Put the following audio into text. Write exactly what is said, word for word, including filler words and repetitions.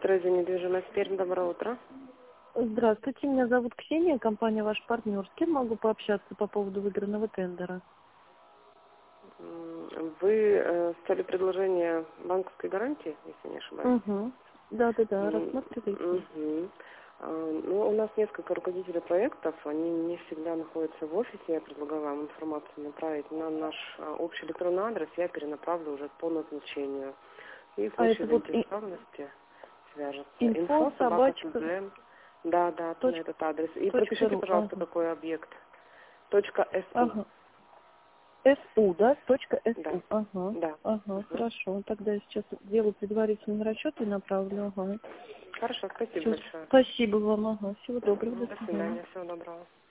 Стройза недвижимость Пермь, доброе утро. Здравствуйте, меня зовут Ксения, компания «Ваш партнер». С кем могу пообщаться по поводу выигранного тендера? М, Вы э, с целью предложения банковской гарантии, если не ошибаюсь? Угу. Да-да-да, М, рассматривайте. мгм. А, Ну, у нас несколько руководителей проектов, они не всегда находятся в офисе. Я предлагаю вам информацию направить на наш а, общий электронный адрес, я перенаправлю уже по назначению. И в А случае это вот и- заинтересованности свяжется. инфо Инфо, собака, собачка ТЗ. Да, да, на точка, этот адрес. И точка пропишите, ру. пожалуйста, Ага. какой объект. Точка СУ. Ага. СУ, да? Точка Да, СУ. Ага. да. Ага, Мгм. хорошо. Тогда я сейчас сделаю предварительный расчет и направлю. Ага. Хорошо, спасибо Все, большое. спасибо вам. Ага. Всего доброго. Мгм. До До свидания. свидания, всего доброго.